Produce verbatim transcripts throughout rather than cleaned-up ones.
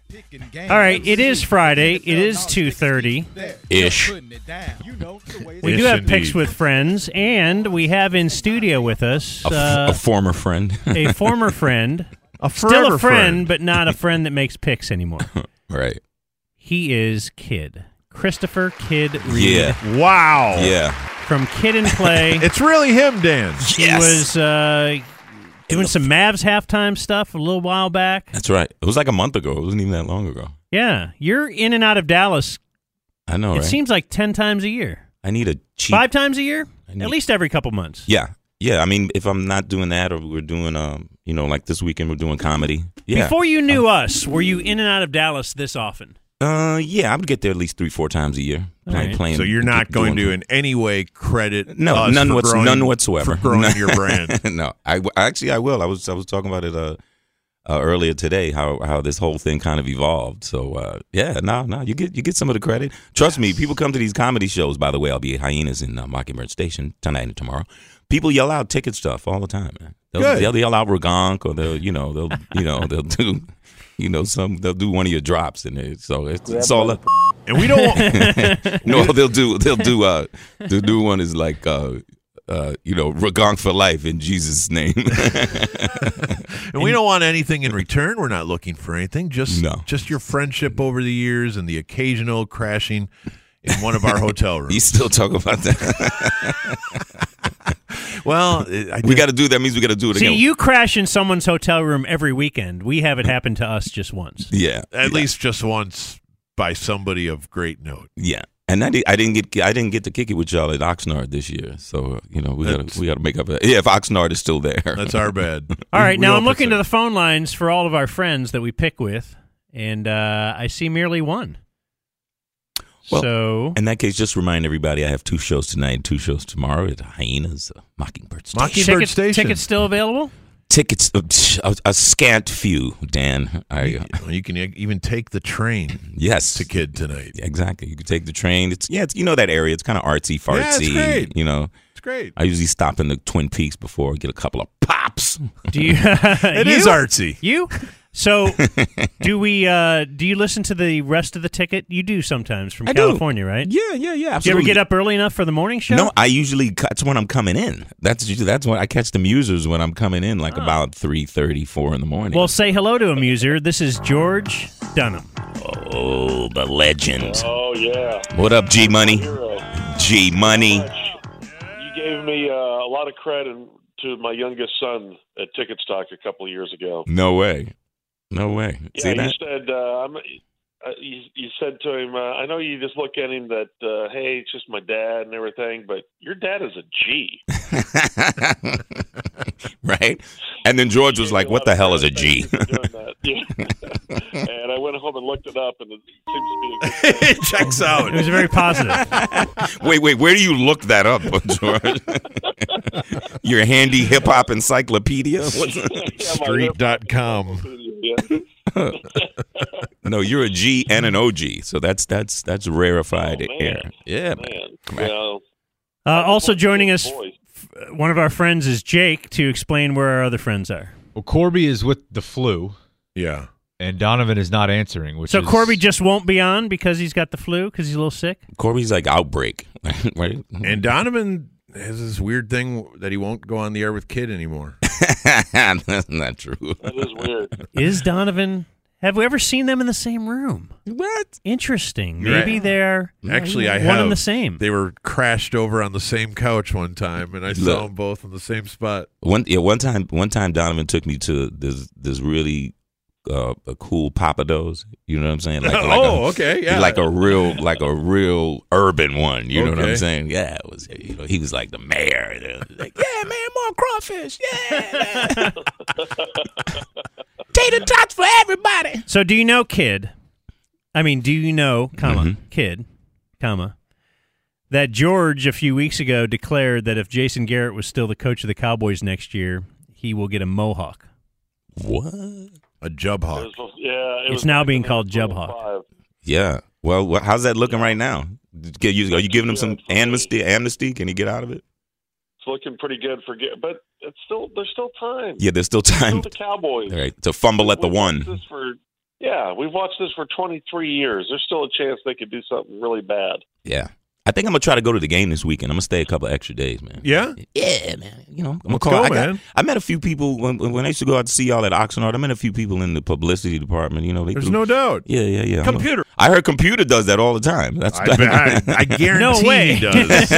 All right, it is Friday. It is two thirty. Ish. We do have Picks with Friends, and we have in studio with us A, f- uh, a former friend. a former friend. A Still a friend, friend, but not a friend that makes picks anymore. Right. He is Kid. Christopher Kid Reed. Yeah. Wow. Yeah. From Kid and Play. It's really him, Dan. He Yes. was uh, doing some Mavs halftime stuff a little while back. That's right. It was like a month ago. It wasn't even that long ago. Yeah. You're in and out of Dallas. I know, It right? seems like ten times a year. I need a cheap. Five times a year? I need- At least every couple months. Yeah. Yeah. I mean, if I'm not doing that or we're doing, um, you know, like this weekend we're doing comedy. Yeah. Before you knew us, were you in and out of Dallas this often? Uh, yeah, I would get there at least three, four times a year. All Playing, right. playing, So you're not doing- going to in any way credit No, us none, for what's, growing, none whatsoever. for growing your brand. No, I actually I will. I was I was talking about it uh, uh, earlier today. How how this whole thing kind of evolved. So uh, yeah, no, no, you get you get some of the credit. Trust me, people come to these comedy shows. By the way, I'll be at Hyenas in uh, Mockingbird Station tonight and tomorrow. People yell out ticket stuff all the time, man. They'll, Good. they'll yell out Ragonk, or they'll you know they'll you know they'll do you know some they'll do one of your drops in there. So it's, it's all up. And we don't want, No, they'll do they'll do uh they'll do one is like uh uh you know Ragonk for life in Jesus' name. and we don't want anything in return. We're not looking for anything. Just No. just your friendship over the years and the occasional crashing in one of our hotel You rooms. still talk about that? Well, I We got to do that. Means we got to do it See, again. you crash in someone's hotel room every weekend. We have it happen to us just once. yeah, at yeah, least just once by somebody of great note. yeah. And I, did, I didn't get I didn't get to kick it with y'all at Oxnard this year. So uh, you know we got That's- to we got to make up. A, yeah, if Oxnard is still there, That's our bad. All right, We- we now all I'm looking put to the phone lines for all of our friends that we pick with, and uh, I see merely one. Well, so in that case, just remind everybody I have two shows tonight and two shows tomorrow at Hyenas uh, Mockingbird Station. Mockingbird tickets, Station. tickets still available? Tickets, uh, a, a scant few, Dan. I, You, you can even take the train yes, to Kid tonight. Yeah, exactly. You can take the train. It's yeah, it's, you know that area. It's kind of artsy, fartsy. Yeah, it's great. You know, It's great. I usually stop in the Twin Peaks before get a couple of pops. Do you? It you? is artsy. You? So, do we? Uh, do you listen to the rest of the ticket? You do sometimes from I do. California, right? Yeah, yeah, yeah. Do you ever Absolutely. get up early enough for the morning show? No, I usually that's when I'm coming in. That's usually that's when I catch the musers when I'm coming in, like Oh. about three thirty, four in the morning. Well, say hello to a muser. This is George Dunham. oh, the legend. Oh, yeah. What up, G Money? Hero. G Money. You gave me uh, a lot of credit to my youngest son at Ticket Stock a couple of years ago. No way. No way. Yeah, See you that? said, uh, I'm, uh, you, you said to him, uh, I know you just look at him that, uh, hey, it's just my dad and everything, but your dad is a G. Right? And then George was like, what the hell is a G? Thank you for doing that. Yeah. And I went home and looked it up, and it seems to be a good It checks out. It was very positive. Wait, wait, where do you look that up, George? Your handy hip hop encyclopedia? What's Yeah, my Street dot com. Yeah. No, you're a G and an O G, so that's that's that's rarefied Oh, man. air. Yeah, man. Man, Right. well, Uh, also joining us, boys. f- one of our friends is Jake to explain where our other friends are. Well, Corby is with the flu, Yeah. and Donovan is not answering. Which So is, Corby just won't be on because he's got the flu because he's a little sick. Corby's like outbreak, right? And Donovan has this weird thing that he won't go on the air with Kid anymore. That's not true. That is weird. Is Donovan? Have we ever seen them in the same room? What? Interesting. You're Maybe right. they're Actually, I one have. and the same. They were crashed over on the same couch one time, and I saw Look. them both in the same spot. One yeah, one time one time Donovan took me to this this really uh, a cool Papados. You know what I'm saying? Like, like oh, a, okay, yeah. like a real like a real urban one. You know what I'm Okay. saying? Yeah, it was. You know, he was like the mayor. You know, like, yeah, man, more crawfish. Yeah, tater tots for everybody. So do you know, Kid? I mean, do you know, comma, Mhm. Kid, comma, that George a few weeks ago declared that if Jason Garrett was still the coach of the Cowboys next year, he will get a mohawk. What? A Jub It Hawk. was, yeah, it It's was now back being in called Jub oh Hawk. five. Yeah. Well, wh- how's that looking right now? Get you, are you giving him some Yeah, for me. amnesty? Amnesty? Can he get out of it? It's looking pretty good for get, but it's still there's still time. Yeah, there's still time. Still the Cowboys. All right, to fumble at the We've one. watched This for Yeah, we've watched this for twenty-three years. There's still a chance they could do something really bad. Yeah. I think I'm going to try to go to the game this weekend. I'm going to stay a couple extra days, man. Yeah? Yeah, man. You know, I'm gonna Let's call. go, I, got- man. I met a few people when when I used to go out to see y'all at Oxnard. I met a few people in the publicity department. You know, they There's threw- no doubt. Yeah, yeah, yeah. I'm a- Computer. I heard computer does that all the time. That's I, I, I guarantee No way. he does.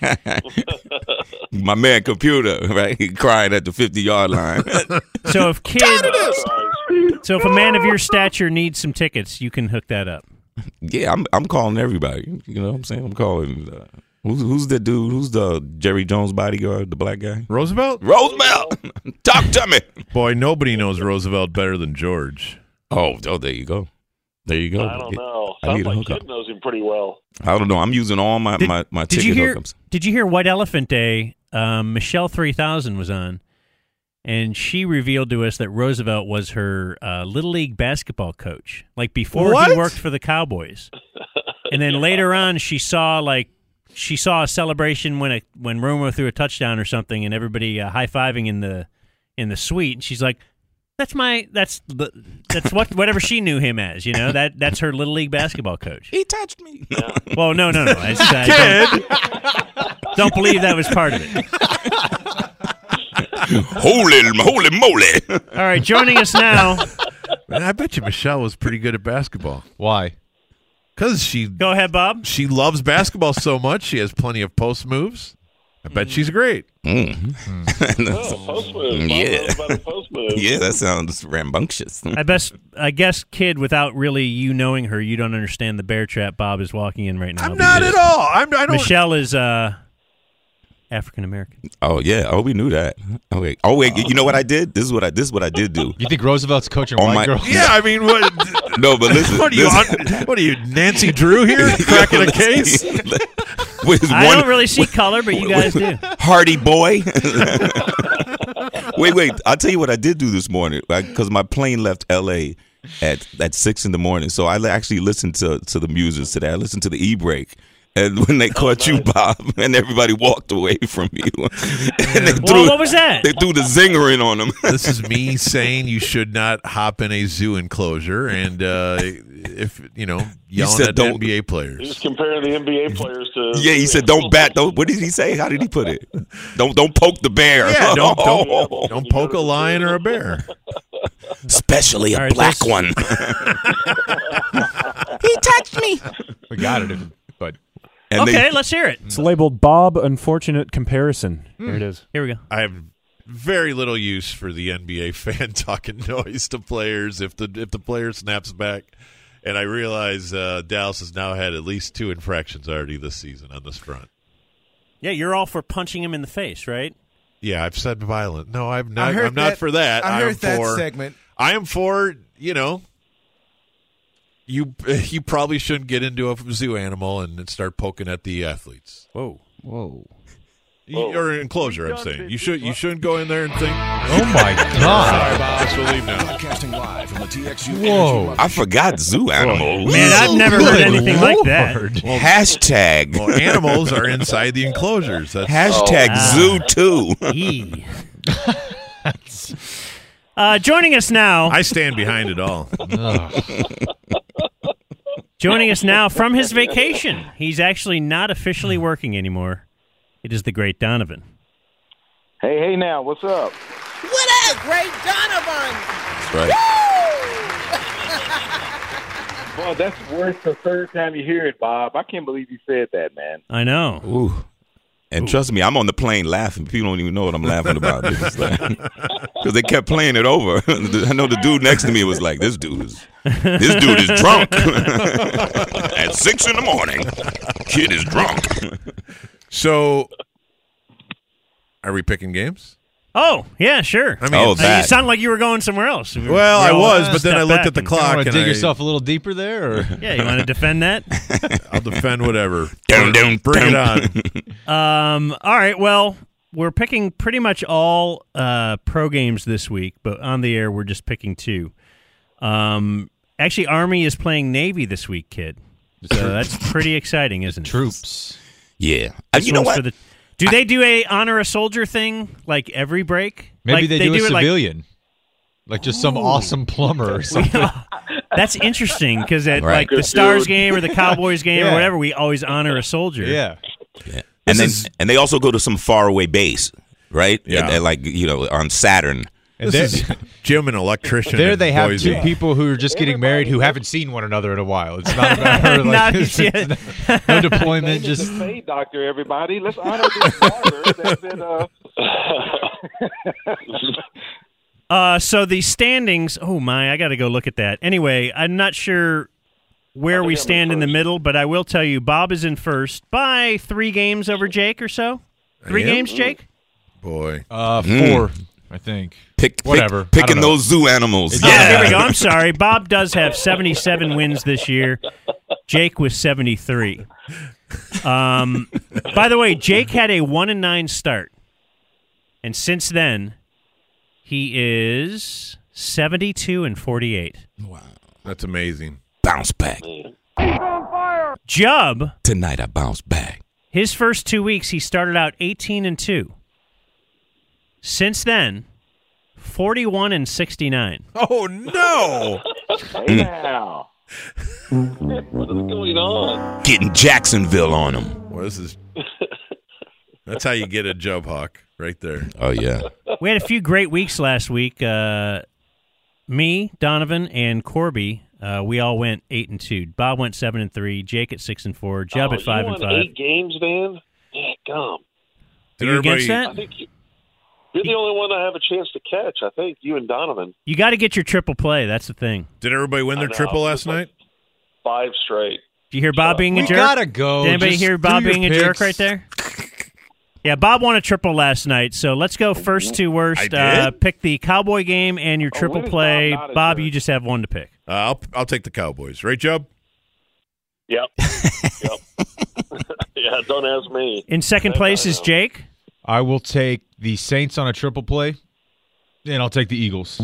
my man computer, right? He crying at the fifty yard line. So if kid, so if a man of your stature needs some tickets, you can hook that up. Yeah, I'm I'm calling everybody. You know what I'm saying? I'm calling. Uh, who's who's the dude? Who's the Jerry Jones bodyguard? The black guy? Roosevelt? Roosevelt. Talk to me. Boy, nobody knows Roosevelt better than George. Oh, oh, there you go. There you go. I don't know. I Sounds need a like hookup. Kid knows him pretty well. I don't know. I'm using all my Did- my, my Did ticket you hear? hookups. Did you hear White Elephant Day? Um, Michelle three thousand was on, and she revealed to us that Roosevelt was her uh, little league basketball coach, like before he What? worked for the Cowboys. And then later on, she saw like she saw a celebration when a when Romo threw a touchdown or something, and everybody uh, high fiving in the in the suite. And she's like, "That's my that's the that's what whatever she knew him as, you know that that's her little league basketball coach." He touched me. Well, no, no, no, I, I don't, don't believe that was part of it. holy, holy moly! All right, joining us now. Man, I bet you Michelle was pretty good at basketball. Why? Because she Go ahead, Bob. she loves basketball so much. She has plenty of post moves. I bet she's great. Mm. Oh, post move. Bob Yeah. knows about a post move. Yeah, that sounds rambunctious. I best, I guess, kid, without really you knowing her, you don't understand the bear trap Bob is walking in right now. I'm not at all. I'm, I don't. Michelle is uh, African American. Oh yeah. Oh, we knew that. Oh wait. Oh wait. You know what I did? This is what I. This is what I did do. You think Roosevelt's coaching On white my- girls? Yeah, I mean, what? No, but listen. What are you? listen. On, what are you, Nancy Drew here, cracking a case? With I one don't really see color, but you guys do. Hardy boy. wait, wait. I'll tell you what I did do this morning because my plane left L A at at six in the morning. So I actually listened to to the music today. I listened to the e-break. And when they caught you, Bob, and everybody walked away from you, and they Well, threw, what was that? They threw the zinger in on them. This is me saying you should not hop in a zoo enclosure, and uh, if you know, yelling said at don't- N B A He's players. comparing the N B A players to. Yeah, he said, "Don't bat." Don't. What did he say? How did he put it? Don't don't poke the bear. Yeah, don't don't, Oh. don't poke a lion or a bear. Especially a All right, black this- one. He touched me. We got it, but And Okay, they, let's hear it. It's labeled Bob Unfortunate Comparison. Here it is. Here we go. I have very little use for the N B A fan talking noise to players if the if the player snaps back. And I realize uh, Dallas has now had at least two infractions already this season on this front. Yeah, you're all for punching him in the face, right? Yeah, I've said violent. No, I'm I not. heard I'm not that- for that. I heard am that for, segment. I am for you know. You you probably shouldn't get into a zoo animal and start poking at the athletes. Whoa. Whoa. You- Or enclosure, I'm saying. You should you shouldn't go in there and think. oh my god! Sorry, boss. We'll leave now. Broadcasting live from the T X U Whoa. I forgot zoo animals. Man, I've never heard anything like that. Hashtag. Well, animals are inside the enclosures. That's Hashtag Ah. zoo too. Yee. uh, joining us now, I stand behind it all. joining us now from his vacation. He's actually not officially working anymore. It is the great Donovan. Hey, hey now, what's up? What up, great Donovan? That's right. Well, that's worse the third time you hear it, Bob. I can't believe you said that, man. I know. Ooh. And trust me, I'm on the plane laughing. People don't even know what I'm laughing about. Because they kept playing it over. I know the dude next to me was like, this dude is this dude is drunk. At six in the morning. Kid is drunk. So, are we picking games? Oh, yeah, sure. I mean, Oh, Uh, that. you sound like you were going somewhere else. well, I We're all, was, uh, but then step I looked back at the and- clock. Want to and dig I- yourself a little deeper there? Or? Yeah, you want to defend that? I'll defend whatever. Dun, dun, Bring it dun. on. Um, all right, well, we're picking pretty much all uh, pro games this week, but on the air we're just picking two. Um, actually, Army is playing Navy this week, kid. So that's pretty exciting, isn't it? Troops. Yeah. Uh, This you know one's what? for the- do they do a honor a soldier thing like every break? Maybe Like, they, do, a it like- civilian. Like just some awesome plumber or something. That's interesting because at Right. like the Good Stars dude. game or the Cowboys game Yeah. or whatever, we always honor a soldier. Yeah. Yeah. And then is- and they also go to some faraway base, right? Yeah. And, and like you know on Saturn. And This there, is Jim, an electrician. there in they have Boise. two people who are just getting married who haven't seen one another in a while. It's not about her. Like, Not it's- yet. it's not- no deployment. Name is Just the spade doctor, everybody. Let's honor this barber that's been, uh, Uh, so the standings. Oh my, I got to go look at that. Anyway, I'm not sure where we I'm in stand in the first. middle, but I will tell you, Bob is in first by three games over Jake or so. Three I am? games, Jake. Boy. uh, Mm. four, I think. Pick, pick- Whatever. I don't picking know. those zoo animals. Oh, here we go. I'm sorry. Bob does have seventy-seven wins this year. Jake was seventy-three. Um, by the way, Jake had a one and nine start, and since then, he is seventy-two and forty-eight. That's amazing. Bounce back. Jubb, Tonight I bounce back. his first two weeks, he started out eighteen and two. Since then, forty-one and sixty-nine. Oh, no. hey now. What is going on? Getting Jacksonville on them. Well, this is. That's how you get a Jub Hawk right there. Oh yeah. We had a few great weeks last week. Uh, me, Donovan, and Corby, uh, we all went eight and two. Bob went seven and three. Jake at six and four. Jubb Oh, at five you and won five. Eight games, man. Yeah, gum. Are you against I that? think you, you're the only one I have a chance to catch. I think you and Donovan. You got to get your triple play. That's the thing. Did everybody win their I know. triple last night? Five straight. Did you hear Bob being a We jerk? gotta go. Did anybody Just hear do Bob your being a picks. jerk right there? Yeah, Bob won a triple last night. So let's go first to worst. I Uh, did? pick the Cowboy game and your Oh, triple when is play. Bob not a Bob, jerk? you just have one to pick. Uh, I'll I'll take the Cowboys. Right, Jub? Yep. yep. Yeah, don't ask me. In second place is Jake. I will take the Saints on a triple play, and I'll take the Eagles.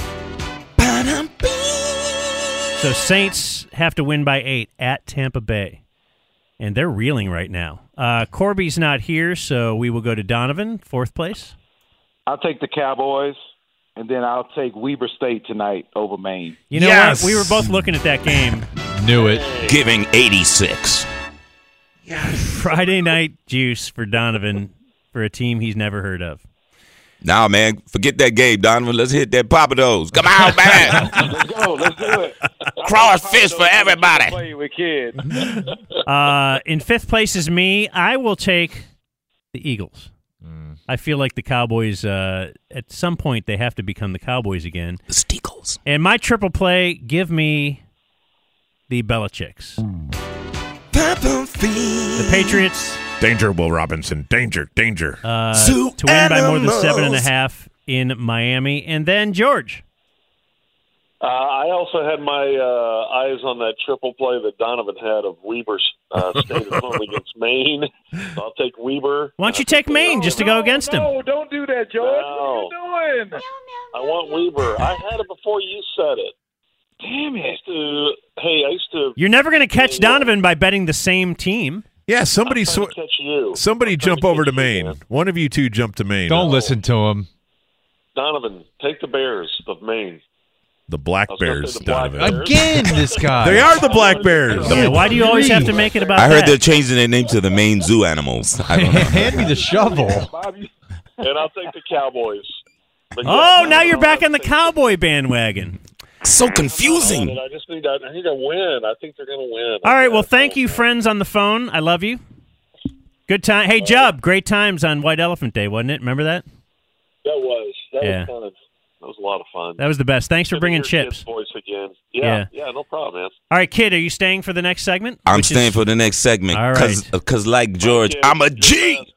So Saints have to win by eight at Tampa Bay. And they're reeling right now. Uh, Corby's not here, so we will go to Donovan, fourth place. I'll take the Cowboys, and then I'll take Weber State tonight over Maine. You know Yes! what? We were both looking at that game. Knew it. Giving eighty-six. Friday night juice for Donovan for a team he's never heard of. Nah, man, forget that game, Donovan. Let's hit that Papados. Come on, man. Let's go. Let's do it. Cross fist for everybody. Play with kids. Uh, in fifth place is me. I will take the Eagles. I feel like the Cowboys, uh, at some point, they have to become the Cowboys again. The Steagles. And my triple play, give me the Belichicks. The Patriots Danger, Will Robinson. Danger, danger. uh, Zoo to win by more than animals. seven and a half in Miami. And then George. Uh, I also had my uh, eyes on that triple play that Donovan had of Weber's uh, State at home against Maine. So I'll take Weber. Why don't you take Maine just to go against him? No, don't do that, George. No. What are you doing? I want Weber. I had it before you said it. Damn I it. used to, hey, I used to You're never going to catch Donovan by betting the same team. Yeah, somebody I'm trying sw- to catch you. somebody I'm trying jump to over to catch you, Maine. man. One of you two jump to Maine. Don't listen to him. Donovan, take the Bears of Maine. The Black I was gonna Bears, say the Black Donovan. Bears. Again, this guy. They are the Black Bears. Yeah, why do you always have to make it about I heard that? they're changing their name to the Maine Zoo Animals. I don't know. Hand me the shovel. Bob, you- And I'll take the Cowboys. But yeah, Oh, no, now no, you're no, back I on the think- Cowboy bandwagon. So confusing. I just need to, I need to win. I think they're going to win. All right, well, thank you, friends on the phone. I love you. Good time. Hey, Jubb, great times on White Elephant Day, wasn't it? Remember that? That was. That Yeah. was fun. That was a lot of fun. That was the best. Thanks for Good to bringing hear chips. Kid's voice again. Yeah, yeah, no problem, man. All right, Kid, are you staying for the next segment? I'm Which staying is- for the next segment All because, right. like George, Kid, I'm a you're the G. best.